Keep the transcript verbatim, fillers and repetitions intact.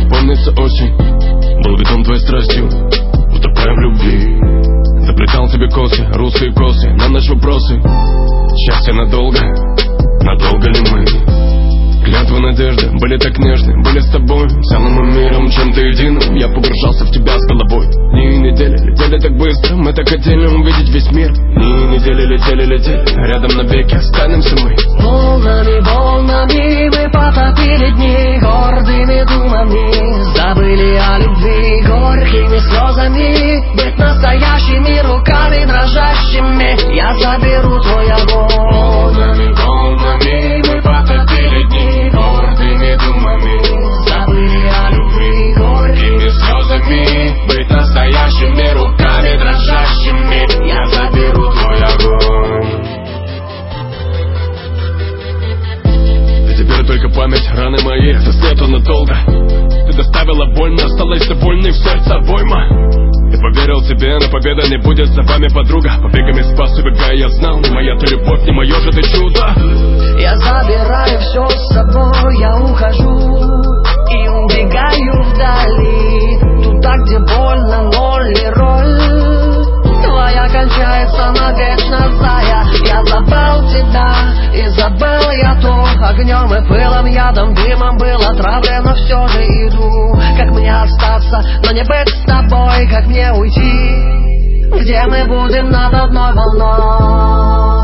помнится осень. Был ведом твоей страстью, утопая в любви. Заплетал тебе косы, русые косы, на ночь вопросы. Счастье надолго, надолго ли мы? Клятвы надежды были так нежны, были с тобой целым миром, чем-то единым. Я погружался в тебя с головой. Дни и недели летели так быстро, мы так хотели увидеть весь мир. Дни и недели летели, летели, рядом навеки останемся мы. Волнами, волнами мы потопили дни, гордыми думами забыли о любви, горькими слезами. Быть настоящими руками дрожащими, я заберу твой огонь. Волнами, волнами мы потопили дни, гордыми думами забыли о любви, горькими слезами. Быть настоящими руками дрожащими, я заберу твой огонь. И теперь только память, раны мои, засвету надолго. Ты доставила боль, но осталась довольной в сердце обойма. Я поверил тебе, но победа не будет за вами, подруга. Побегами спас, убегая, я знал, не моя ты любовь, не мое же ты чудо. Я забираю все с собой, я ухожу и убегаю вдали, туда, где больно, ноль и роль твоя кончается навечно, зая. Я забыл тебя, и забыл я то. Огнем и пылом, ядом, дымом был отравлено, все же иду. Как мне остаться, но не быть с тобой? Как мне уйти, где мы будем над одной волной?